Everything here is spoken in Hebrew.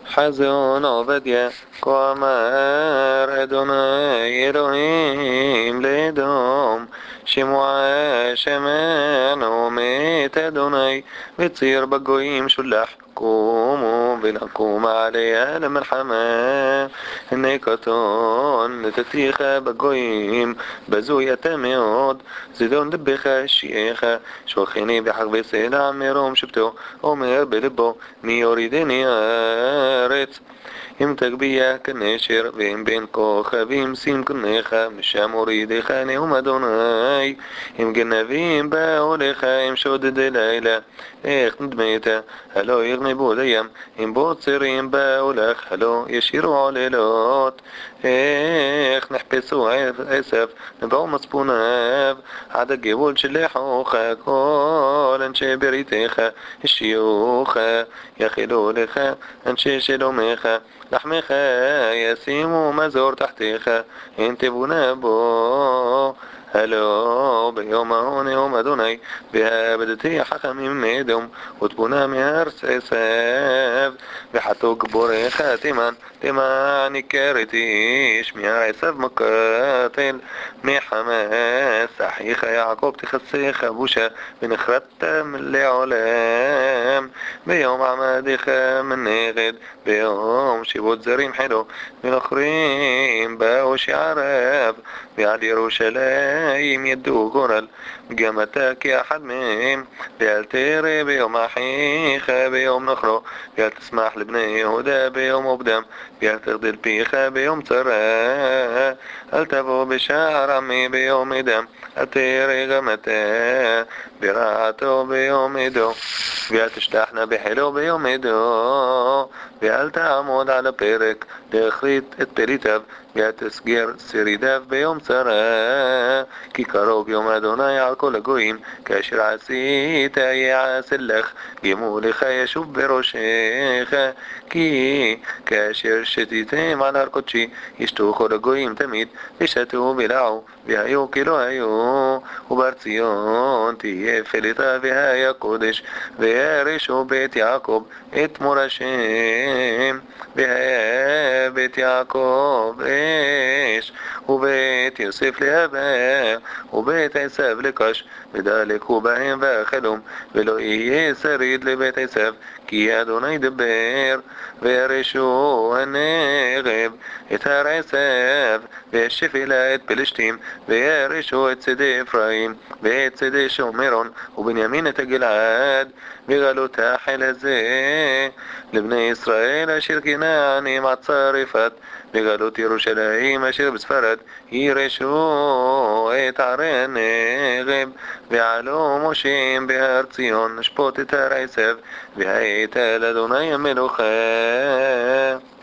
חזון עובדיה, כה אמר אדוני אלוהים לאדום, שמוע שמענו מת אדוני, וציר בגויים שולח, קומו ונקום עליה למלחמה. הנה קטון נתתיך בגויים, בזוי אתה מאוד, זדון לבך שיעך, שוכני בחרבי סלע מרום שבטו, אומר בלבו, מי יורידני הארץ. אם תגביה כנשר, ואם בין כוכבים שים קנך, משם הורידך נאום אדוני. אם גנבים באו לך, אם שודדי לילה, איך נדמת, הלא יגנבו לים. אם בוצרים באו לך, הלא ישירו עוללות. איך נחפשו עשף, נבעו מצפוניו, עד הגבול שלחוך, כל אנשי בריתך, השיעוך, יחילו לך אנשי שלומך, לחמך ישימו מזור תחתיך, אין תבונה בו. הלא ביום ההוא נאום אדוני, והעבדתי חכמים מאדום, ותבונה מארץ עשב, וחתו גבורך תימן, תימן ניכרת איש, מהעשב מקתל, מחמאס אחיך יעקב תכסך בושה, ונחרתם לעולם. ביום עמדך מנגד, ביום שיבות זרים חילו, ונוכרים באו שעריו, ועל ירושלים ידו גורל, גם אתה כאחד מהם. ואל תרא ביום אחיך ביום נוכרו, ואל תשמח לבני יהודה ביום עובדם, ואל תגדל פיך ביום צרה. אל תבוא בשער עמי ביום אדם, אל תרא גם אתה ברעתו ביום עדו, ואל תשתחנה בחילו ביום עדו, ואל תעמוד על הפרק להכרית את פריטיו, ואל תסגר שרידיו ביום צרה. כי קרוב יום אדוני על כל הגויים, כאשר עשית יעשה לך, גמולך ישוב בראשך. כי כאשר שתיתם על הר קודשי, ישתו כל הגויים תמיד, ושתו בלעו, והיו כי לא היו. ובר ציון תהיה פליטה והיה קודש, וירשו בית יעקב את מורשם, והיה בית יעקב אש, ובית יוסף להבה, ובית עשיו לקש, ודלקו בהם ואכלום, ולא יהיה שריד לבית עשיו, כי אדוני דבר. וירשו הנגב את הר עשיו, והשפלה את פלשתים, וירשו את שדה אפרים, ואת שדה שומרון, ובנימין את הגלעד. וגלות החיל הזה לבני ישראל אשר כנענים עד צרפת, וגלות ירושלים אשר בספרד, ירשו את ערי הנגב. ועלו משה בהר ציון, לשפוט את הר עשיו, והייתה לאדוני המלוכה.